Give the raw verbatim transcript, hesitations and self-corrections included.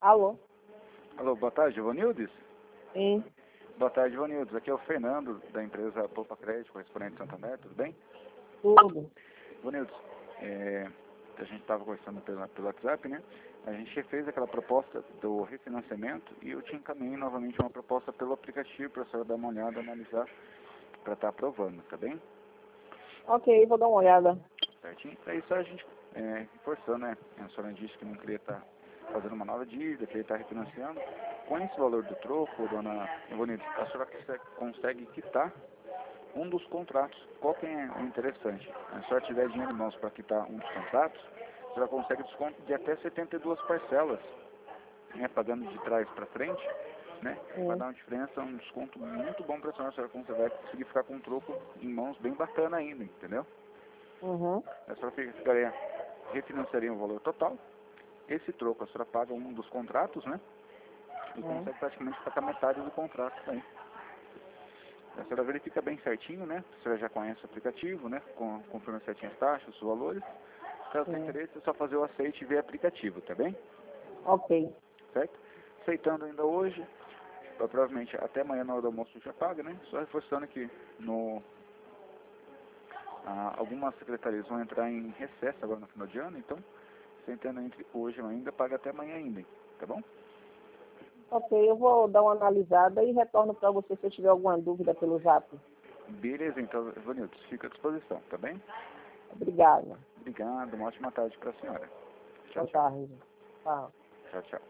Alô? Alô, boa tarde, Ivanildes? Sim. Boa tarde, Ivanildes. Aqui é o Fernando, da empresa Poupa Crédito, correspondente de Santander, tudo bem? Tudo. Ivanildes, é, a gente estava conversando pelo, pelo WhatsApp, né? A gente fez aquela proposta do refinanciamento e eu te encaminhei novamente uma proposta pelo aplicativo para a senhora dar uma olhada, analisar, para estar aprovando, tá bem? Ok, vou dar uma olhada. Certinho? Para isso a gente, é, reforçando, né? A senhora disse que não queria estar fazendo uma nova dívida, queria estar refinanciando. Com esse valor do troco, dona Ivanildes, a senhora consegue, consegue quitar um dos contratos. Qual que é o interessante? Se a senhora tiver dinheiro em mãos para quitar um dos contratos, a senhora consegue desconto de até setenta e duas parcelas, né, pagando de trás para frente, né? Vai dar uma diferença, um desconto muito bom para a senhora. A senhora você vai conseguir ficar com um troco em mãos bem bacana ainda, entendeu? Uhum. A senhora ficaria, refinanciaria o valor total. Esse troco a senhora paga um dos contratos, né? E Uhum. consegue praticamente pagar metade do contrato também. A senhora verifica bem certinho, né? A senhora já conhece o aplicativo, né? Com, confirma certinho as taxas, os valores. Caso tenha Sim. interesse, é só fazer o aceite e ver o aplicativo, tá bem? Ok. Certo? Aceitando ainda hoje, provavelmente até amanhã na hora do almoço já paga, né? Só reforçando que no, ah, algumas secretarias vão entrar em recesso agora no final de ano, então, sentando entre hoje e ainda, paga até amanhã ainda, tá bom? Ok, eu vou dar uma analisada e retorno para você se eu tiver alguma dúvida pelo zap. Beleza, então, Ivanildo, fica à disposição, tá bem? Obrigada. Obrigado, uma ótima tarde para a senhora. Boa Tchau, tchau. tarde. Tchau. Tchau, tchau.